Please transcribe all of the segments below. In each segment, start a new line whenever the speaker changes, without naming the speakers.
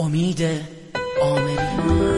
امید عامری.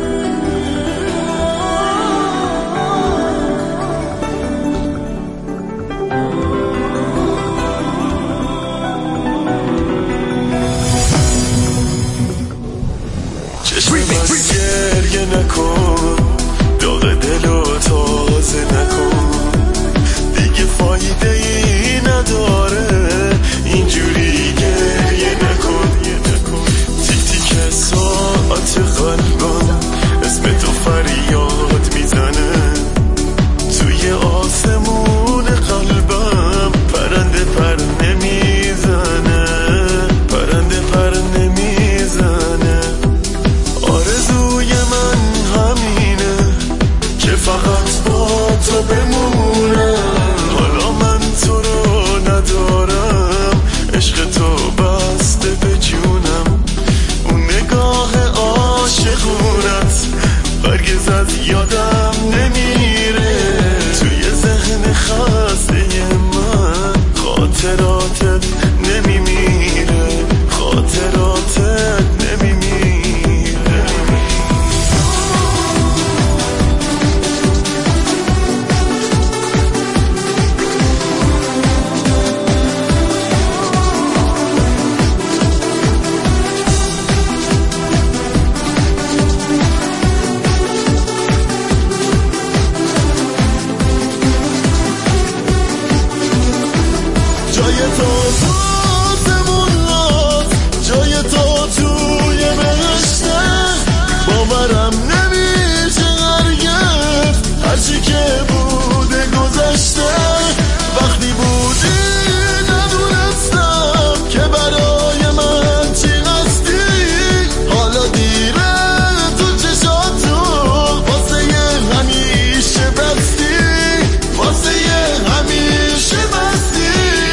چشم من گریه نکن، داغ دلو تازه نکن، دیگه فایده ای نداره اینجوری گریه نکن. تیک تیک ساعت قلبم اسم تو فریاد میزنه، توی آسمون قلبم پرنده پر نمیزنه، پرنده پر نمیزنه. آرزوی من همینه که فقط با تو بمونه، حالا من تو رو ندارم، عشق تو بسته به جونم، اون نگاه عاشقونت هرگز از یادم نمیره، توی ذهن خسته من خاطراتت نمیمیره، خاطراتت نمیمیره. جای تو تو آسمون هست، جای تو توی بهشته، باورم نمیشه هرگز هرچی که بوده گذشته. وقتی بودی ندونستم که برای من چی هستی، حالا دیره تو چشاتو واسه همیشه بستی، واسه همیشه بستی.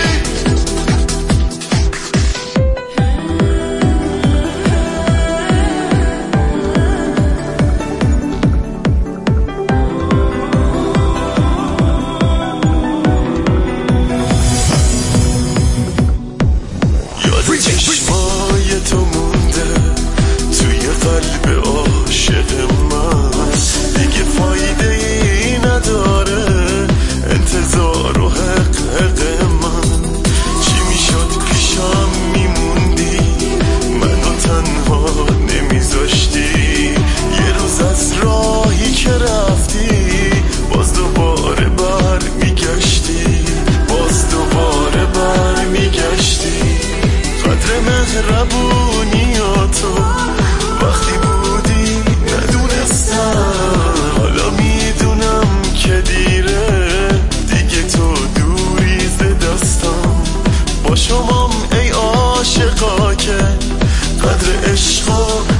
چشمای تو مونده توی قلب عاشق من، دیگه فایده ای نداره انتظار و حق من. چی میشد پیشم میموندی، منو تنها نمیذاشتی، یه روز از راهی که رفتی باز دوباره بر میگشتی، باز دوباره بر میگشتی. قدر مهربونیاتو وقتی بودی ندونستم، حالا میدونم که دیره، دیگه تو دوری ز دستم. با شمام ای عاشقا که قدر عشقو